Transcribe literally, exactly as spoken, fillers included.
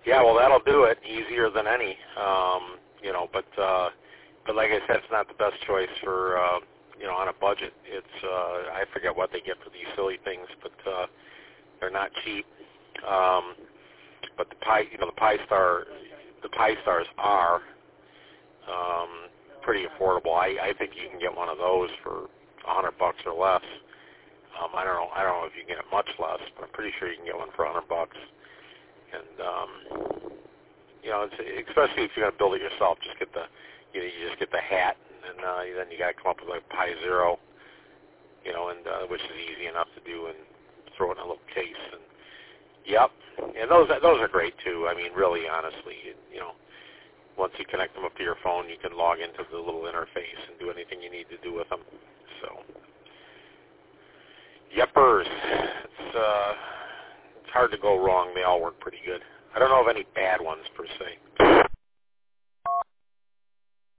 Yeah, well, that'll do it easier than any. Um, you know, but uh, but like I said, it's not the best choice for uh, you know on a budget. It's uh, I forget what they get for these silly things, but uh, they're not cheap. Um, but the Pi, you know, the Pi Star, the Pi Stars are um, pretty affordable. I, I think you can get one of those for a hundred bucks or less. Um, I don't know. I don't know if you can get it much less, but I'm pretty sure you can get one for a hundred bucks. And um, you know, it's, especially if you're gonna build it yourself, just get the, you know, you just get the hat, and uh, then you gotta come up with like Pi Zero, you know, and uh, which is easy enough to do, and throw it in a little case. And yep, and those those are great too. I mean, really, honestly, you, you know, once you connect them up to your phone, you can log into the little interface and do anything you need to do with them. So, yepers, it's uh, it's hard to go wrong. They all work pretty good. I don't know of any bad ones per se.